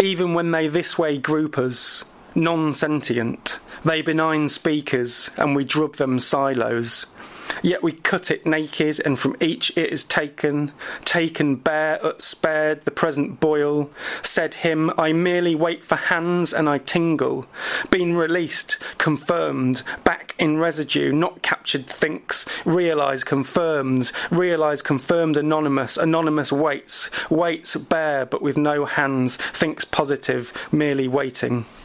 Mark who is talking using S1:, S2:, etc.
S1: Even when they this way group us, non-sentient, they benign speakers, and we drub them silos. Yet we cut it naked, and from each it is taken bare, utspared, the present boil. Said him, I merely wait for hands and I tingle. Been released, confirmed, back in residue, not captured thinks, realise confirmed, anonymous waits bare but with no hands, thinks positive, merely waiting.